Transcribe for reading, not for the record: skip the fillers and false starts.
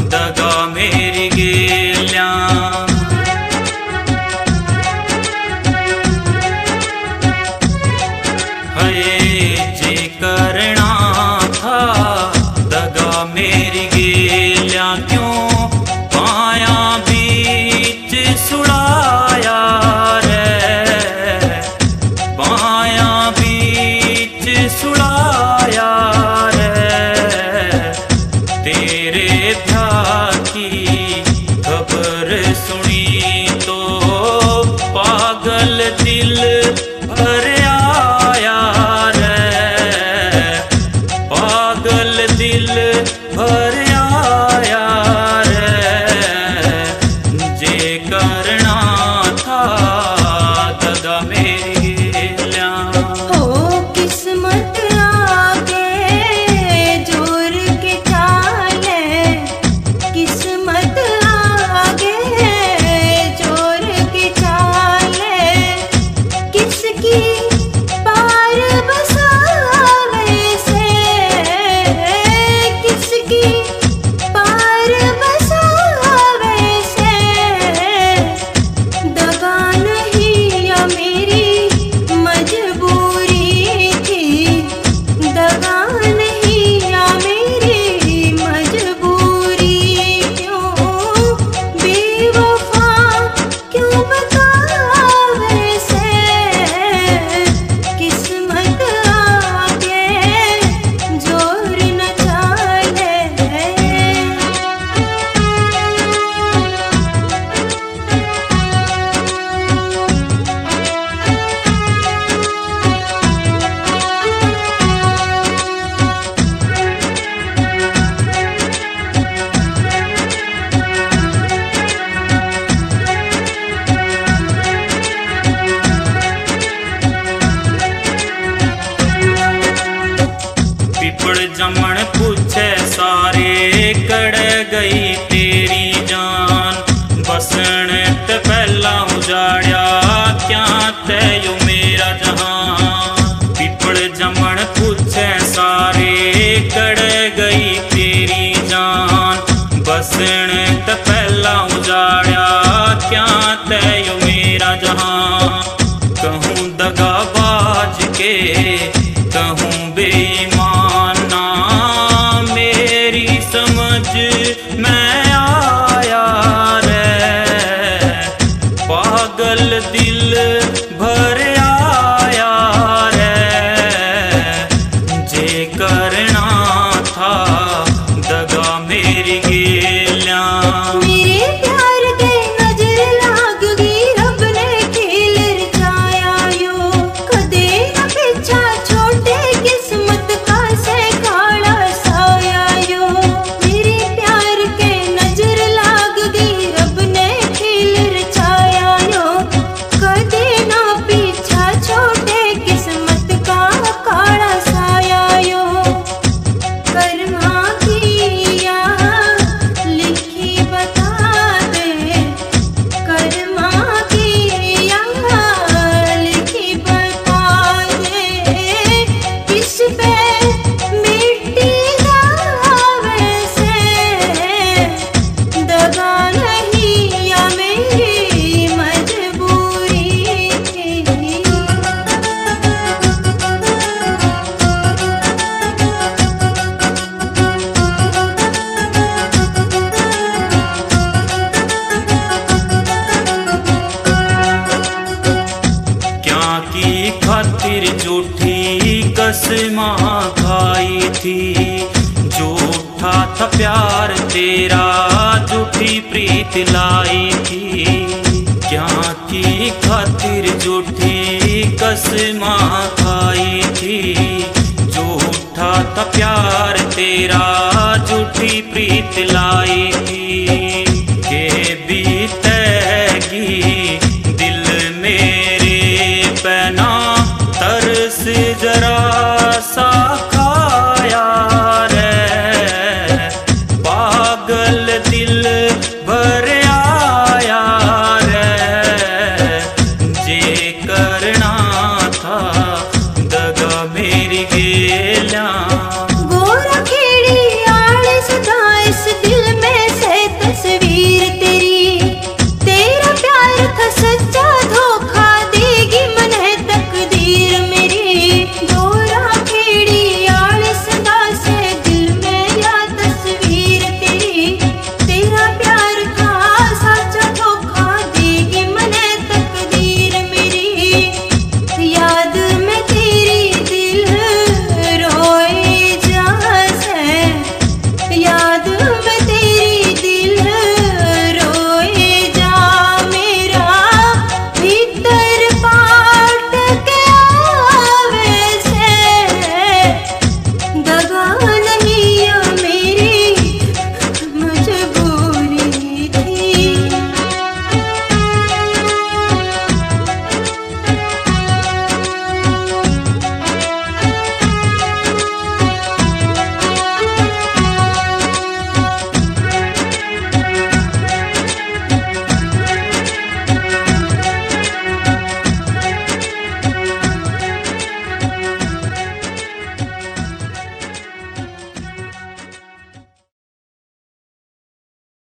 दगा मेरी गेल्या। जे करना था दगा मेरी गेल्या, क्यों पाया बीच सुड़ाया रे, पाया बीच सुड़ाया रे। तेरे ब्याह की खबर सुनी तो पागल दिल भर आया रे, पागल दिल भर आया रे। जे करना था दगा मेरी गेल्या। हो किस्मत आगे जोर के चाले, किस्मत आगे जोर के चाले। किसकी पार बसावे से, किसकी पार बसावे से। दगा नहीं या मेरी मजबूरी थी, दगा नहीं या मेरी मजबूरी। क्यों बेवफा क्यों बतावे से, किस्मत आगे जोर न चाले। पिपड़ जमण पूछे सारे कड़ गई तेरी जान। बसण ते पहला उजाड़िया क्या तैयो मेरा जहां। पिपड़ जमण पूछे सारे कड़ गई तेरी जान। बसण ते पहला उजाड़िया क्या तैयो मेरा जहां। कहूँ दगाबाज के कहूँ बेईमाना, मेरी समझ में आया रे। पागल दिल भर आया रे। जे करना था दगा मेरी गेल्या। मेरे प्यार के नजर लाग गई, रब ने खेल रचाया यो। कदे न पीछा छोटे किस्मत का से काला साया यो। मेरे प्यार के नजर लाग गई, रब ने खेल रचाया यो। कदे न पीछा छोटे किस्मत का काला साया यो। कर्मा की या लिखी बता दे, कर्मा की या लिखी बता दे। किस पे मिट्टी जावे से, दगा नहीं या मेरी मजबूरी थी। क्या की खातिर झूठी कसमां खाई थी। झूठा था प्यार तेरा, झूठी प्रीत लाई थी। क्या की खातिर झूठी कसमां खाई थी। झूठा था प्यार तेरा, झूठी प्रीत लाई